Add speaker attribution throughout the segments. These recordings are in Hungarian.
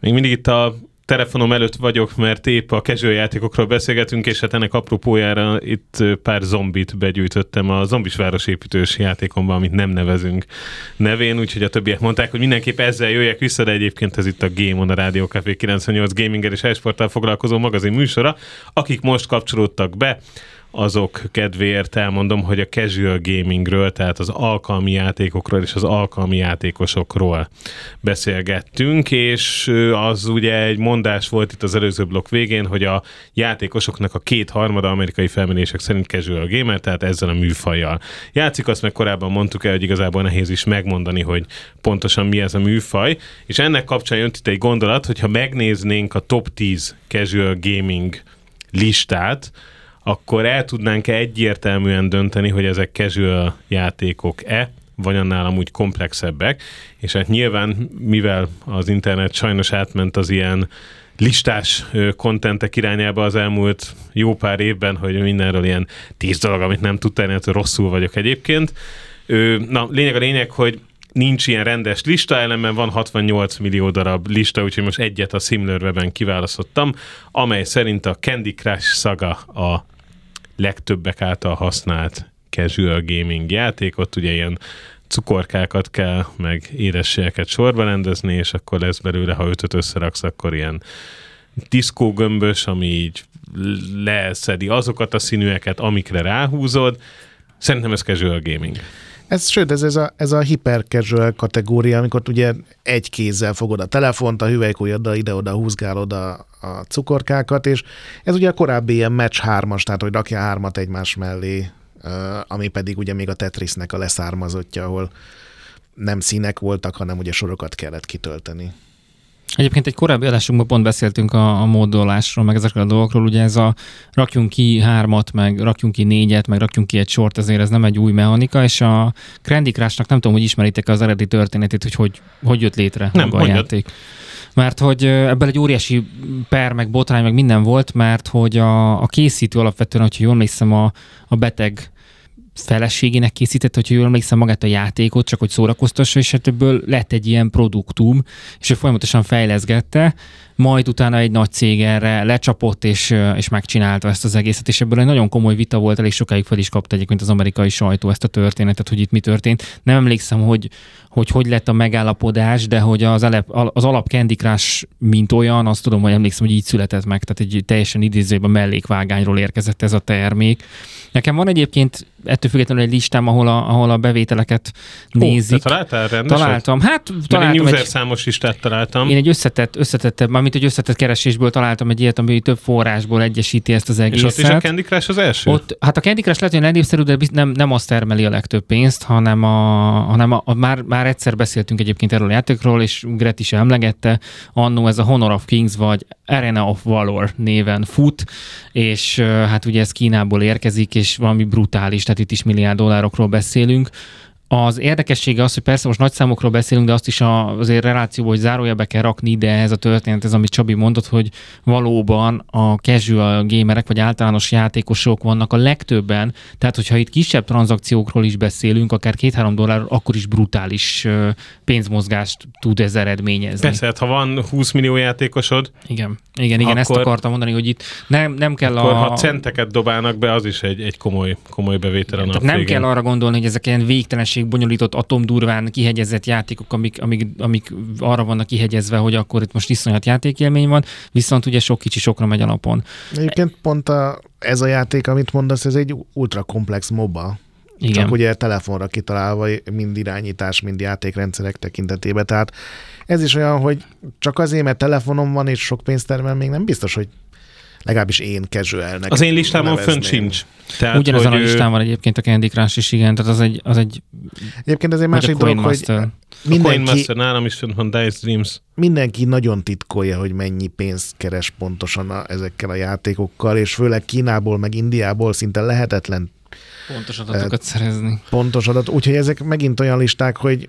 Speaker 1: Még mindig itt a telefonom előtt vagyok, mert épp a casual játékokról beszélgetünk, és hát ennek apropójára itt pár zombit begyűjtöttem a zombis városépítős játékomban, amit nem nevezünk nevén, úgyhogy a többiek mondták, hogy mindenképp ezzel jöjjek vissza, de egyébként ez itt a Game On, a Rádió Café 98 gaminggel és e-sporttal foglalkozó magazin műsora. Akik most kapcsolódtak be, azok kedvéért elmondom, hogy a casual gamingről, tehát az alkalmi játékokról és az alkalmi játékosokról beszélgettünk, és az ugye egy mondás volt itt az előző blokk végén, hogy a játékosoknak a 2/3 amerikai felmérések szerint casual gamer, tehát ezzel a műfajjal játszik. Azt meg korábban mondtuk el, hogy igazából nehéz is megmondani, hogy pontosan mi ez a műfaj, és ennek kapcsán jött itt egy gondolat, hogyha megnéznénk a top 10 casual gaming listát, akkor el tudnánk egyértelműen dönteni, hogy ezek casual játékok-e, vagy annál amúgy komplexebbek, és hát nyilván, mivel az internet sajnos átment az ilyen listás kontentek irányába az elmúlt jó pár évben, hogy mindenről ilyen 10 dolog, amit nem tudtál, hogy rosszul vagyok egyébként. Na, lényeg, hogy nincs ilyen rendes lista, ellenben van 68 millió darab lista, úgyhogy most egyet a SimilarWeb-en kiválasztottam, amely szerint a Candy Crush Saga a legtöbbek által használt casual gaming játék. Ott ugye ilyen cukorkákat kell, meg édességeket sorba rendezni, és akkor lesz belőle, ha 5-öt összeraksz, akkor ilyen diszkógömbös, ami így leszedi azokat a színűeket, amikre ráhúzod. Szerintem ez casual gaming.
Speaker 2: Ez a hiper casual kategória, amikor ugye egy kézzel fogod a telefont, a hüvelykujjaddal ide-oda húzgálod a cukorkákat, és ez ugye a korábbi ilyen match 3-as, tehát hogy rakja 3-at egymás mellé, ami pedig ugye még a Tetrisnek a leszármazottja, ahol nem színek voltak, hanem ugye sorokat kellett kitölteni.
Speaker 3: Egyébként egy korábbi adásunkban pont beszéltünk a módolásról, meg ezekről a dolgokról, ugye ez a rakjunk ki 3-at, meg rakjunk ki 4-et, meg rakjunk ki egy sort, ezért ez nem egy új mechanika, és a Candy Crushnak nem tudom, hogy ismeritek az eredeti történetét, hogy jött létre maga a játék. Mert hogy ebből egy óriási per, meg botrány, meg minden volt, mert hogy a készítő alapvetően, hogyha jól emlékszem, a beteg feleségének készített, hogyha jól emlékszem, magát a játékot, csak hogy szórakoztassa, és hát ebből lett egy ilyen produktum, és ő folyamatosan fejleszgette, majd utána egy nagy cég erre lecsapott, és megcsinálta ezt az egészet, és ebből egy nagyon komoly vita volt, elég sokáig fel is kapta egyébként az amerikai sajtó ezt a történetet, hogy itt mi történt. Nem emlékszem, hogy lett a megállapodás, de hogy az alap Candy Crush mint olyan, azt tudom, hogy emlékszem, hogy így született meg, tehát egy teljesen idézőjében mellékvágányról érkezett ez a termék. Nekem van egyébként ettől függetlenül egy listám, ahol a bevételeket nézik.
Speaker 1: Te találtál rendeset?
Speaker 3: Találtam.
Speaker 1: Találtam egy user számos listát találtam.
Speaker 3: Én egy összetett keresésből találtam egy ilyet, ami több forrásból egyesíti ezt az egészet.
Speaker 1: És ott is a Candy Crush az első?
Speaker 3: Hát a Candy Crush lehet, hogy népszerű, de nem azt termeli a legtöbb pénzt, hanem már egyszer beszéltünk egyébként erről a játékról, és Gret is emlegette, annó ez a Honor of Kings vagy Arena of Valor néven fut, és hát ugye ez Kínából érkezik, és valami brutális, tehát itt is $1 milliárd beszélünk. Az érdekessége az, hogy persze most nagy számokról beszélünk, de azt is azért relációból, hogy zárójelbe kell rakni, de ez a történet, ez amit Csabi mondott, hogy valóban a casual gamerek vagy általános játékosok vannak a legtöbben, tehát hogyha itt kisebb tranzakciókról is beszélünk, akár $2-3, akkor is brutális pénzmozgást tud ez eredményezni.
Speaker 1: Persze, hát ha van 20 millió játékosod,
Speaker 3: igen, akkor, ezt akartam mondani, hogy itt nem kell
Speaker 1: akkor ha centeket dobálnak be, az is egy komoly bevétel a nap végén.
Speaker 3: Nem kell arra gondolni, hogy ezek ilyen végtelenség bonyolított atomdurván kihegyezett játékok, amik arra vannak kihegyezve, hogy akkor itt most iszonyat játékélmény van, viszont ugye sok kicsi sokra megy a napon.
Speaker 2: Egyébként pont ez a játék, amit mondasz, ez egy ultra komplex MOBA. Igen. Csak ugye telefonra kitalálva, mind irányítás, mind játékrendszerek tekintetében. Tehát ez is olyan, hogy csak azért, mert telefonom van és sok pénzt termel, még nem biztos, hogy legalábbis én casualnek.
Speaker 1: Az én listámon fönn sincs.
Speaker 3: Tehát, ugyanezen a listán van egyébként a Candy Crush is, igen, tehát az egy
Speaker 2: egyébként ez egy másik dolog, hogy
Speaker 1: mindenki... A Coin Master, nálam is fönn van Dice Dreams.
Speaker 2: Mindenki nagyon titkolja, hogy mennyi pénzt keres pontosan ezekkel a játékokkal, és főleg Kínából, meg Indiából szinte lehetetlen
Speaker 3: pontos adatokat szerezni.
Speaker 2: Pontos adat, úgyhogy ezek megint olyan listák, hogy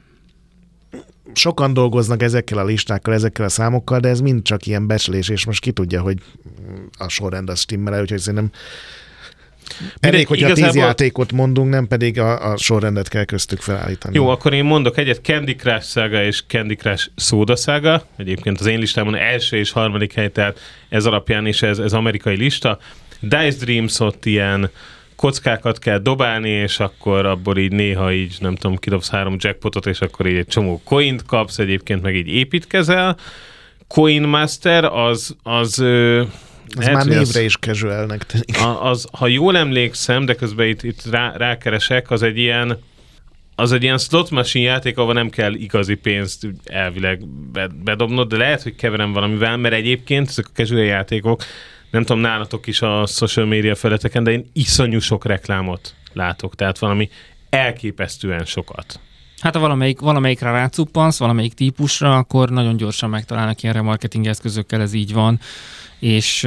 Speaker 2: sokan dolgoznak ezekkel a listákkal, ezekkel a számokkal, de ez mind csak ilyen becslés, és most ki tudja, hogy a sorrend az stimmel, úgyhogy szerintem Elég, hogy igazából... a 10 játékot mondunk, nem pedig a sorrendet kell köztük felállítani.
Speaker 1: Jó, akkor én mondok egyet, Candy Crush Saga és Candy Crush Soda Saga. Egyébként az én listámon első és harmadik hely, tehát ez alapján is ez amerikai lista. Dice Dreams, ott ilyen kockákat kell dobálni, és akkor abból így néha így, nem tudom, kidobsz 3 jackpotot, és akkor így egy csomó coint kapsz, egyébként meg így építkezel. Coin Master, az
Speaker 2: ez már névre is casualnek tűnik.
Speaker 1: Ha jól emlékszem, de közben itt rákeresek, az egy ilyen slot machine játék, ahol nem kell igazi pénzt elvileg bedobnod, de lehet, hogy keverem valamivel, mert egyébként ezek a casual játékok, nem tudom, nálatok is a social media felületeken, de én iszonyú sok reklámot látok, tehát valami elképesztően sokat.
Speaker 3: Hát ha valamelyikre rácuppansz, valamelyik típusra, akkor nagyon gyorsan megtalálnak ilyen remarketing eszközökkel, ez így van, és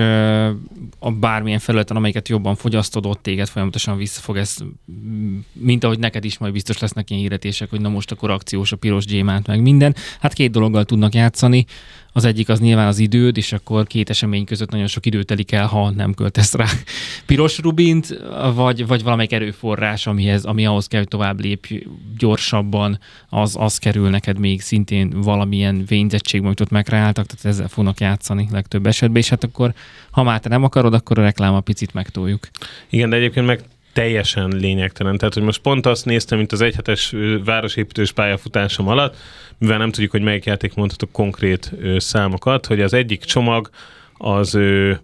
Speaker 3: a bármilyen felületen, amelyiket jobban fogyasztod, ott téged folyamatosan visszafog, ez, mint ahogy neked is majd biztos lesznek ilyen hirdetések, hogy na most akkor akciós a piros gyémánt, meg minden. Hát 2 dologgal tudnak játszani. Az egyik az nyilván az időd, és akkor 2 esemény között nagyon sok idő telik el, ha nem költesz rá piros rubint, vagy valamelyik erőforrás, ami ahhoz kell, hogy tovább lépj gyorsabban, az kerül neked még szintén valamilyen vényzettségben, amit ott megreáltak, tehát ezzel fognak játszani legtöbb esetben, és hát akkor, ha már te nem akarod, akkor a rekláma picit megtoljuk.
Speaker 1: Igen, de egyébként meg teljesen lényegtelen. Tehát, hogy most pont azt néztem, mint az 1 hetes városépítős pályafutásom alatt, mivel nem tudjuk, hogy melyik játék mondhatok konkrét számokat, hogy az egyik csomag az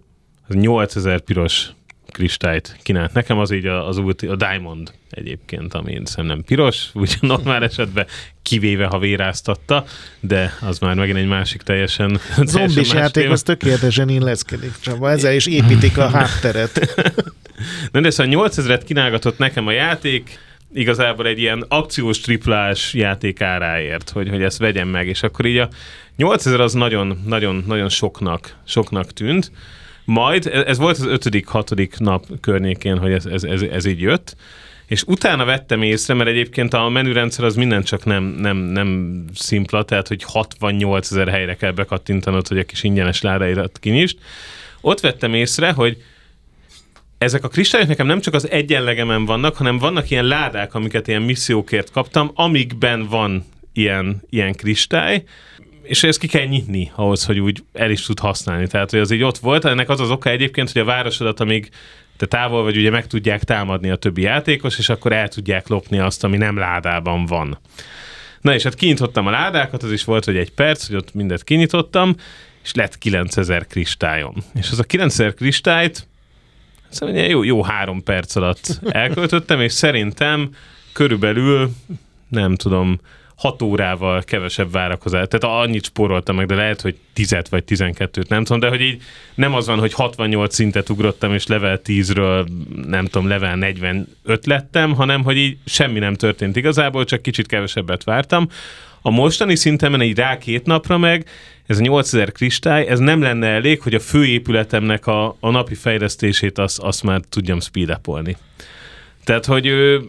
Speaker 1: 8000 piros kristályt kínált. Nekem az így a Diamond egyébként, ami szerintem nem piros, úgy normál esetben, kivéve ha véráztatta, de az már megint egy másik teljesen
Speaker 2: zombis játék, az tökéletesen illeszkedik, Csaba. Ezzel is építik a hátteret.
Speaker 1: De szóval 8000-et kínálgatott nekem a játék, igazából egy ilyen akciós triplás játék áráért, hogy ezt vegyem meg, és akkor így a 8000 az nagyon soknak tűnt. Majd, ez volt az 5.-6. nap környékén, hogy ez így jött, és utána vettem észre, mert egyébként a menürendszer az minden csak nem szimpla, tehát hogy 68 000 helyre kell bekattintanod, hogy a kis ingyenes ládáirat kinyisd. Ott vettem észre, hogy ezek a kristályok nekem nem csak az egyenlegemen vannak, hanem vannak ilyen ládák, amiket ilyen missziókért kaptam, amikben van ilyen kristály, és ezt ki kell nyitni ahhoz, hogy úgy el is tud használni. Tehát, hogy az így ott volt. Ennek az oka egyébként, hogy a városodat, amíg te távol vagy, ugye meg tudják támadni a többi játékos, és akkor el tudják lopni azt, ami nem ládában van. Na és hát kinyitottam a ládákat, az is volt, hogy 1 perc, hogy ott mindet kinyitottam, és lett 9000 kristályom. És az a 9000 kristályt szóval jó 3 perc alatt elköltöttem, és szerintem körülbelül, nem tudom, 6 órával kevesebb várakozás. Tehát annyit spóroltam meg, de lehet, hogy 10 vagy 12-t, nem tudom, de hogy így nem az van, hogy 68 szintet ugrottam, és level 10-ről, nem tudom, level 45 lettem, hanem, hogy így semmi nem történt igazából, csak kicsit kevesebbet vártam. A mostani szintemen így rá 2 napra meg, ez a 8000 kristály, ez nem lenne elég, hogy a főépületemnek a napi fejlesztését azt már tudjam speed-upolni. Tehát, hogy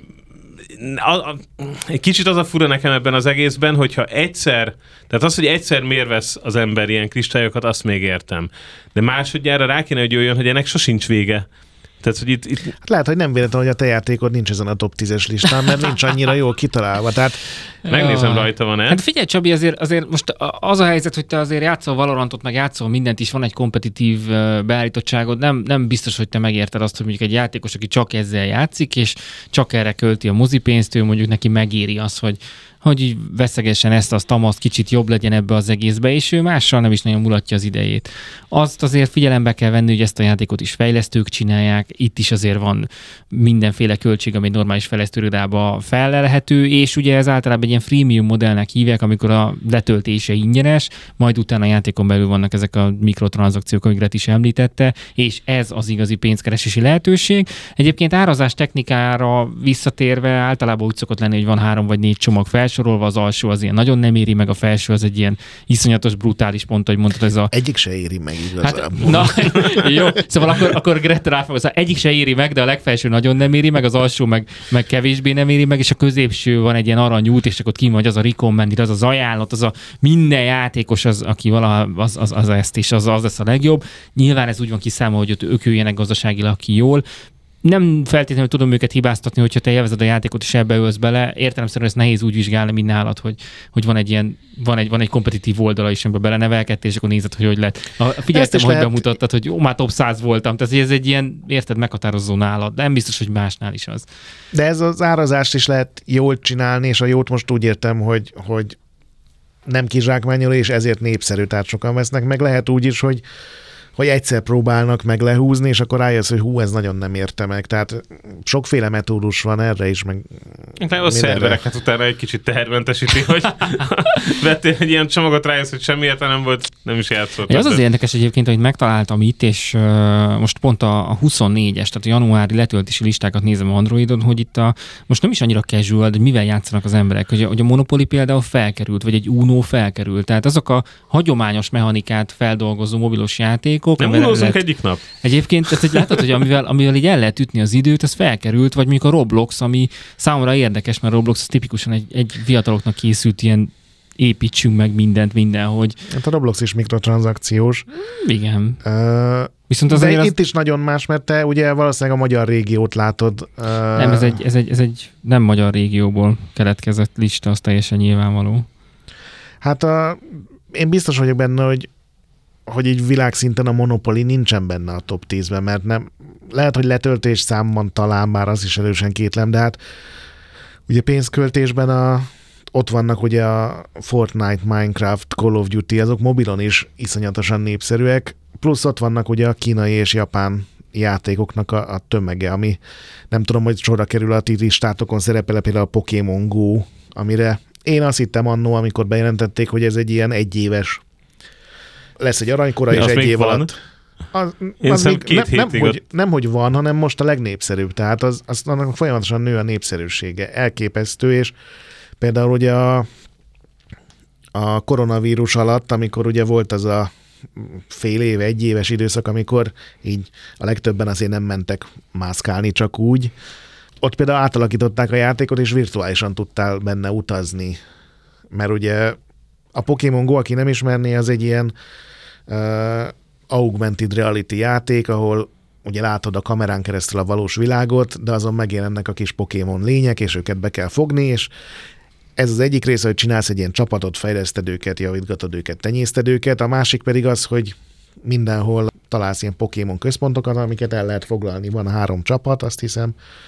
Speaker 1: egy kicsit az a fura nekem ebben az egészben, hogyha egyszer, tehát az, hogy egyszer miért vesz az ember ilyen kristályokat, azt még értem. De másodjára rá kéne, hogy jöjjön, hogy ennek sosincs vége. Tehát, hogy itt...
Speaker 2: Hát lehet, hogy nem véletlen, hogy a te játékod nincs ezen a top 10-es listán, mert nincs annyira jól kitalálva. Tehát...
Speaker 1: Megnézem, rajta van-e.
Speaker 3: Hát figyelj, Csabi, azért most az a helyzet, hogy te azért játszol Valorantot, meg játszol mindent is, van egy kompetitív beállítottságod, nem biztos, hogy te megérted azt, hogy mondjuk egy játékos, aki csak ezzel játszik, és csak erre költi a mozipénzt, ő mondjuk neki megéri az, hogy így veszegessen ezt tamaszt, kicsit jobb legyen ebbe az egészbe, és ő mással nem is nagyon mulatja az idejét. Azt azért figyelembe kell venni, hogy ezt a játékot is fejlesztők csinálják, itt is azért van mindenféle költség, ami egy normális fejlesztőirodába fellelhető, és ugye ez általában egy ilyen freemium modellnek hívják, amikor a letöltése ingyenes, majd utána a játékon belül vannak ezek a mikrotranszakciók, amiket is említette, és ez az igazi pénzkeresési lehetőség. Egyébként árazás technikára visszatérve általában úgy szokott lenni, hogy van 3 vagy 4 csomag felsorolva, az alsó az ilyen nagyon nem éri meg, a felső az egy ilyen iszonyatos, brutális pont, hogy mondtad, ez a...
Speaker 2: Egyik se éri meg igazából.
Speaker 3: Hát, na, jó, szóval akkor Greta ráfog, az egyik se éri meg, de a legfelső nagyon nem éri meg, az alsó meg kevésbé nem éri meg, és a középső van egy ilyen aranyút, és akkor ki vagy az a recommended, az az ajánlat, az a minden játékos, az, aki valaha az ezt is, az lesz a legjobb. Nyilván ez úgy van kiszámolva, hogy ők jöjjenek gazdaságilag ki jól. nem feltétlenül tudom őket hibáztatni, hogyha te élvezed a játékot és ebbe ölsz bele. Értelemszerűen ezt nehéz úgy vizsgálni, mint nálad, hogy van egy kompetitív oldala is, amiben belenevelkedtél, és akkor nézed, hogy lett. Figyeltem, hogy bemutattad, hogy már top 100 voltam. Tehát ez egy ilyen, érted, meghatározó nálad. De nem biztos, hogy másnál is az.
Speaker 2: De ez az árazást is lehet jól csinálni, és a jót most úgy értem, hogy nem kizsákmányoló, és ezért népszerű, tehát sokan vesznek. Meg lehet úgy is, hogy egyszer próbálnak meg lehúzni, és akkor rájössz, hogy ez nagyon nem érte meg. Tehát sokféle metódus van erre is, meg
Speaker 1: a szervereket utána egy kicsit tehermentesíti, hogy vettél egy ilyen csomagot, rájössz, hogy semmi értelem volt, nem is játszott.
Speaker 3: Az érdekes egyébként, hogy megtaláltam itt, és most pont a 24-es, tehát a januári letöltési listákat nézem a Androidon, hogy itt most nem is annyira casual, de mivel játszanak az emberek, hogy a Monopoly például felkerült, vagy egy Uno felkerült. Tehát azok a hagyományos mechanikát feldolgozó mobilos játék,
Speaker 1: nem unózunk egyik nap.
Speaker 3: Egyébként, tehát, hogy látod, hogy amivel így el lehet ütni az időt, az felkerült, vagy mondjuk a Roblox, ami számomra érdekes, mert Roblox az tipikusan egy fiataloknak készült ilyen építsünk meg mindent mindenhogy.
Speaker 2: Hát a Roblox is mikrotranszakciós.
Speaker 3: Igen.
Speaker 2: Viszont azért itt is nagyon más, mert te ugye valószínűleg a magyar régiót látod.
Speaker 3: Nem, ez egy nem magyar régióból keletkezett lista, az teljesen nyilvánvaló.
Speaker 2: Hát én biztos vagyok benne, hogy így világszinten a Monopoly nincsen benne a top 10-ben, mert nem, lehet, hogy letöltés számban talán már az is erősen kétlem, de hát ugye pénzköltésben ott vannak ugye a Fortnite, Minecraft, Call of Duty, azok mobilon is iszonyatosan népszerűek, plusz ott vannak ugye a kínai és japán játékoknak a tömege, ami nem tudom, hogy sorra kerül a ti listátokon, szerepel például a Pokémon Go, amire én azt hittem annó, amikor bejelentették, hogy ez egy ilyen egyéves lesz egy aranykora, és egy év alatt. Nem, hogy van, hanem most a legnépszerűbb. Tehát annak folyamatosan nő a népszerűsége. Elképesztő, és például ugye a koronavírus alatt, amikor ugye volt az a fél év, egy éves időszak, amikor így a legtöbben azért nem mentek mászkálni csak úgy. Ott például átalakították a játékot, és virtuálisan tudtál benne utazni. Mert ugye a Pokémon Go, aki nem ismerné, az egy ilyen augmented reality játék, ahol ugye látod a kamerán keresztül a valós világot, de azon megjelennek a kis Pokémon lények, és őket be kell fogni, és ez az egyik része, hogy csinálsz egy ilyen csapatot, fejleszted őket, javítgatod őket, tenyészted őket, a másik pedig az, hogy mindenhol találsz ilyen Pokémon központokat, amiket el lehet foglalni. Van 3 csapat, azt hiszem.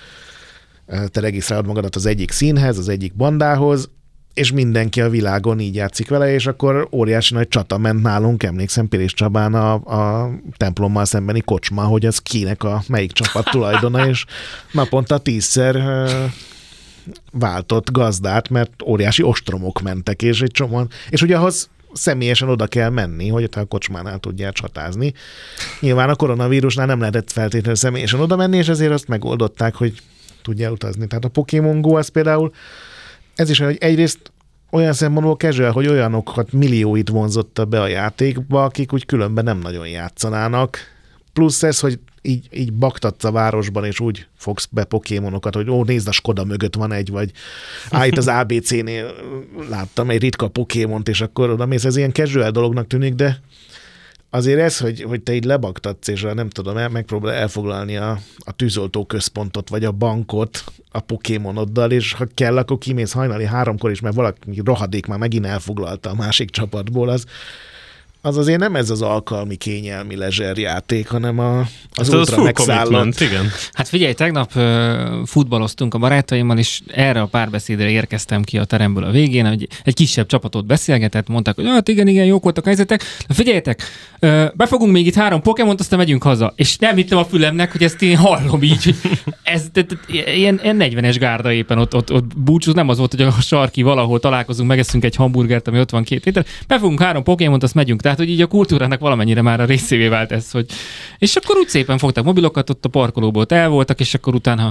Speaker 2: Te regisztrálod magadat az egyik színhez, az egyik bandához, és mindenki a világon így játszik vele, és akkor óriási nagy csata ment nálunk, emlékszem Pilis Csabán a templommal szembeni kocsma, hogy az kinek melyik csapat tulajdona, és naponta 10-szer váltott gazdát, mert óriási ostromok mentek, és egy csomóan, és ugye ahhoz személyesen oda kell menni, hogy a kocsmánál tudjál csatázni. Nyilván a koronavírusnál nem lehetett feltétlenül személyesen oda menni, és ezért azt megoldották, hogy tudjál utazni. Tehát a Pokémon Go az például, ez is, hogy egyrészt olyan szempontból casual, hogy olyanokat millióit vonzotta be a játékba, akik úgy különben nem nagyon játszanának. Plusz ez, hogy így baktatsz a városban, és úgy fogsz be Pokémonokat, hogy nézd, a Skoda mögött van egy, vagy itt az ABC-nél láttam egy ritka Pokémont, és akkor oda mész. Ez ilyen casual dolognak tűnik, de azért ez, hogy te így lebaktatsz, és nem tudom, megpróbál elfoglalni a tűzoltó központot, vagy a bankot a Pokémonoddal, és ha kell, akkor kimész hajnali 3-kor is, mert valaki rohadék már megint elfoglalta a másik csapatból, az azért nem ez az alkalmi, kényelmi lezserjáték, hanem az ultra megszállott.
Speaker 1: Igen.
Speaker 3: Hát figyelj, tegnap futballoztunk a barátaimmal, és erre a párbeszédre érkeztem ki a teremből a végén, hogy egy kisebb csapatot beszélgetett, mondták, hogy hát igen, jók voltak a helyzetek. Na figyeljetek, befogunk még itt 3 Pokémont, aztán megyünk haza. És nem hittem a fülemnek, hogy ezt én hallom így, hogy ez ilyen 40-es gárda éppen ott búcsúz, nem az volt, hogy a sarki valahol találkozunk, megeszünk egy hamburgert, ami 52 liter. Befogunk 3 Pokémont, azt megyünk. Tehát, hogy így a kultúrának valamennyire már a részévé vált ez, hogy... És akkor úgy szépen fogtak mobilokat, ott a parkolóból el voltak, és akkor utána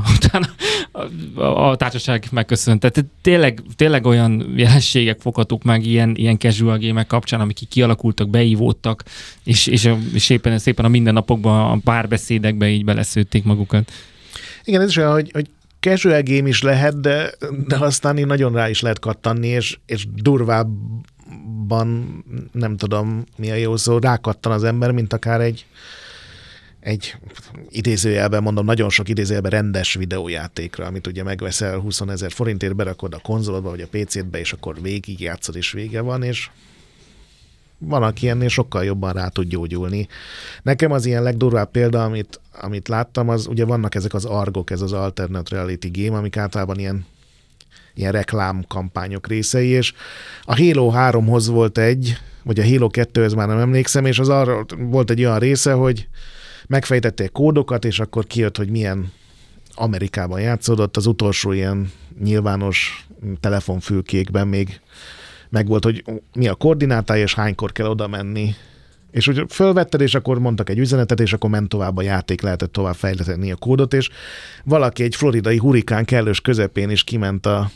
Speaker 3: a társaság megköszönt. Tehát tényleg olyan jelenségek foghatók meg ilyen casual gémek kapcsán, amik kialakultak, beívódtak, és szépen a mindennapokban, a párbeszédekbe így beleszőtték magukat.
Speaker 2: Igen, ez is olyan, hogy casual game is lehet, de aztán nagyon rá is lehet kattanni, és durvábban, nem tudom mi a jó szó, rákattan az ember, mint akár egy egy idézőjelben mondom, nagyon sok idézőjelben rendes videójátékra, amit ugye megveszel 20 000 forintért, berakod a konzolodba vagy a PC-dbe, és akkor végig játszod, és vége van, és van, aki ennél sokkal jobban rá tud gyógyulni. Nekem az ilyen legdurvább példa, amit láttam, az ugye vannak ezek az ARG-ok, ez az Alternate Reality Game, amik általában ilyen reklámkampányok részei, és a Halo 3-hoz volt vagy a Halo 2-hez már nem emlékszem, és az arra volt egy olyan része, hogy megfejtették kódokat, és akkor kijött, hogy milyen Amerikában játszódott, az utolsó ilyen nyilvános telefonfülkékben még megvolt, hogy mi a koordinátája, és hánykor kell oda menni. És úgy fölvetted, és akkor mondtak egy üzenetet, és akkor ment tovább a játék, lehetett tovább fejleszteni a kódot, és valaki egy floridai hurikán kellős közepén is kiment a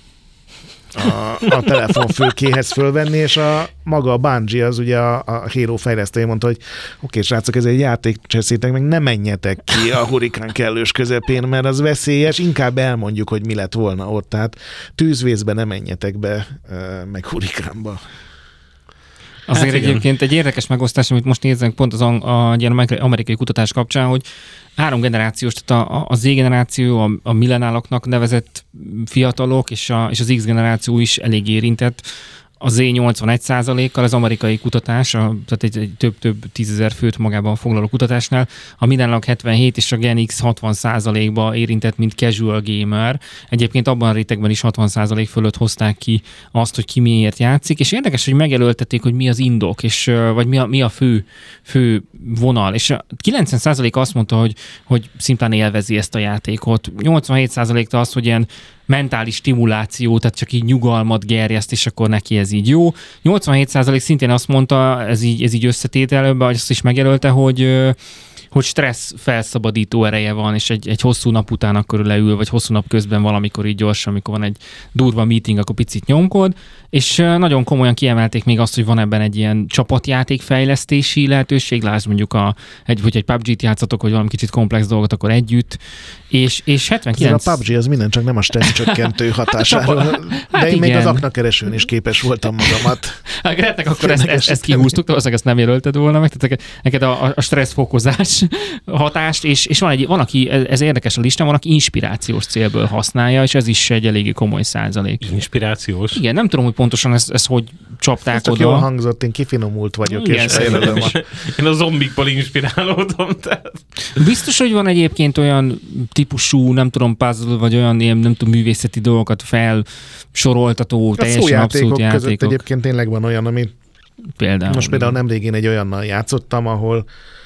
Speaker 2: telefonfülkéhez fölvenni, és maga a Bungie, az ugye a Halo fejlesztője mondta, hogy oké, srácok, ez egy játék, cseszétek meg, ne menjetek ki a hurikán kellős közepén, mert az veszélyes, inkább elmondjuk, hogy mi lett volna ott, tehát tűzvészbe ne menjetek be, meg hurikánba.
Speaker 3: Azért egyébként egy érdekes megosztás, amit most nézzünk pont az amerikai kutatás kapcsán, hogy 3 generációs, tehát a Z generáció, a millenáloknak nevezett fiatalok, és az X generáció is elég érintett. A Z 81%-kal, az amerikai kutatás, tehát egy több 10 000 főt magában foglaló kutatásnál, a millenálok 77 és a Gen X 60%-ba érintett, mint casual gamer. Egyébként abban a rétegben is 60% fölött hozták ki azt, hogy ki miért játszik, és érdekes, hogy megjelöltették, hogy mi az indok, és vagy mi a fő vonal. És 90% azt mondta, hogy szimplán élvezi ezt a játékot. 87%-ta azt, hogy ilyen mentális stimuláció, tehát csak így nyugalmat gerjeszt, és akkor neki ez így jó. 87% szintén azt mondta, ez így összetételőben, azt is megjelölte, hogy stressz felszabadító ereje van, és egy hosszú nap után akkor leül, vagy hosszú nap közben valamikor így gyorsan, amikor van egy durva meeting, akkor picit nyomkod, és nagyon komolyan kiemelték még azt, hogy van ebben egy ilyen csapatjáték fejlesztési lehetőség, lásd mondjuk, hogy egy PUBG-t játszatok, hogy valami kicsit komplex dolgot, akkor együtt, és 79...
Speaker 2: A PUBG az minden csak nem a stressz csökkentő hatására, de én még az aknakeresőn is képes voltam magamat.
Speaker 3: Gretnek akkor ezt kihúztuk, valószínűleg ezt nem jelölted volna meg, tehát neked a stresszfokozás hatást, és van, aki, ez érdekes a listán, van, aki inspirációs célból használja, és ez is egy eléggé komoly százalék.
Speaker 1: Inspirációs?
Speaker 3: Igen, nem tudom, hogy pontosan ezt hogy csapták
Speaker 2: ez
Speaker 3: oda.
Speaker 2: Jól hangzott, én kifinomult vagyok,
Speaker 3: igen,
Speaker 2: és fejlődöm.
Speaker 1: Én a zombikból inspirálódom. Tehát.
Speaker 3: Biztos, hogy van egyébként olyan típusú, nem tudom, puzzle, vagy olyan ilyen, nem tudom, művészeti dolgokat felsoroltató, teljesen abszolút játékok.
Speaker 2: Között egyébként tényleg van olyan, ami
Speaker 3: például.
Speaker 2: Most például nemrégén egy olyannal játszottam, ahol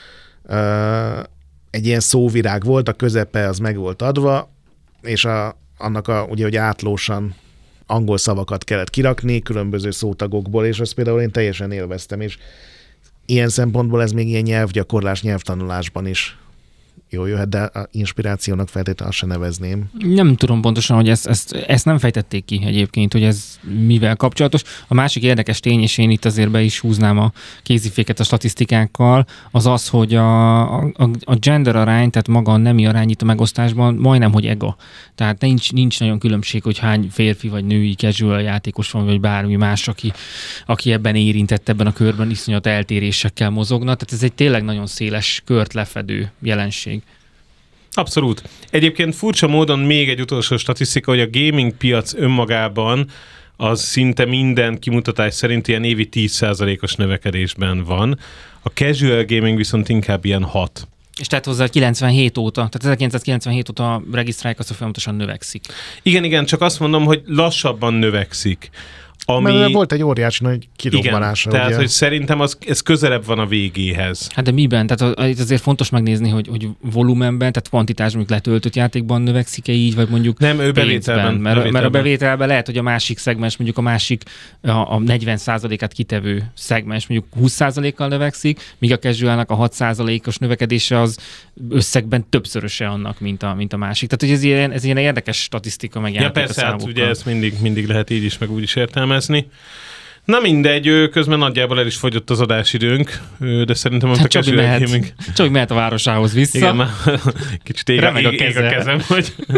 Speaker 2: egy ilyen szóvirág volt, a közepe az meg volt adva, és annak ugye, hogy átlósan angol szavakat kellett kirakni különböző szótagokból, és azt például én teljesen élveztem, és ilyen szempontból ez még ilyen nyelvgyakorlás, nyelvtanulásban is jó jöhet, de a inspirációnak feltétlenül azt se nevezném.
Speaker 3: Nem tudom pontosan, hogy ezt nem fejtették ki egyébként, hogy ez mivel kapcsolatos. A másik érdekes tény, és én itt azért be is húznám a kéziféket a statisztikákkal, az, hogy a gender arány, tehát maga a nemi arány itt a megosztásban majdnem, hogy ega. Tehát nincs nagyon különbség, hogy hány férfi vagy női casual játékos van, vagy bármi más, aki ebben érintett, ebben a körben iszonyat eltérésekkel mozognak. Tehát ez egy tényleg nagyon széles kört lefedő jelenség.
Speaker 1: Abszolút. Egyébként furcsa módon még egy utolsó statisztika, hogy a gaming piac önmagában az szinte minden kimutatás szerint ilyen évi 10%-os növekedésben van. A casual gaming viszont inkább ilyen 6.
Speaker 3: És tehát hozzá 97 óta, tehát 1997 óta regisztrálják, az folyamatosan növekszik.
Speaker 1: Igen, csak azt mondom, hogy lassabban növekszik.
Speaker 2: Mert volt egy óriási nagy kirobbanása.
Speaker 1: Igen, tehát hogy szerintem ez közelebb van a végéhez.
Speaker 3: Hát de miben? Tehát itt azért fontos megnézni, hogy volumenben, tehát kvantitás, mondjuk letöltött játékban növekszik-e így, vagy mondjuk
Speaker 1: nem, ő bevételben.
Speaker 3: Mert a bevételben lehet, hogy a másik szegmens, mondjuk a 40%-át kitevő szegmens mondjuk 20%-kal növekszik, míg a casualnak a 6%-os növekedése az összegben többszöröse annak, mint a másik. Tehát hogy ez ilyen érdekes statisztika, meg játék a
Speaker 1: persze,
Speaker 3: számokkal.
Speaker 1: hát ugye ezt mindig lehet így is, meg úgy is értelmezni. Na mindegy, közben nagyjából el is fogyott az adásidőnk, de szerintem a
Speaker 3: Csabi mehet a városához vissza.
Speaker 1: Igen, már kicsit ég a kezem, hogy...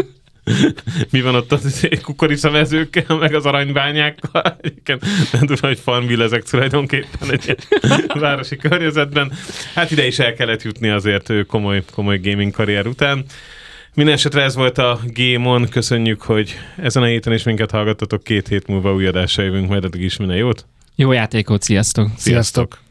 Speaker 1: Mi van ott a kukoricamezőkkel, meg az aranybányákkal? Nem tudom, hogy Farmville ezek tulajdonképpen egy ilyen városi környezetben. Hát ide is el kellett jutni azért komoly gaming karrier után. Mindenesetre ez volt a Game On. Köszönjük, hogy ezen a héten is minket hallgattatok. 2 hét múlva új adásra jövünk, majd addig is minden jót.
Speaker 3: Jó játékot, sziasztok!
Speaker 2: Sziasztok!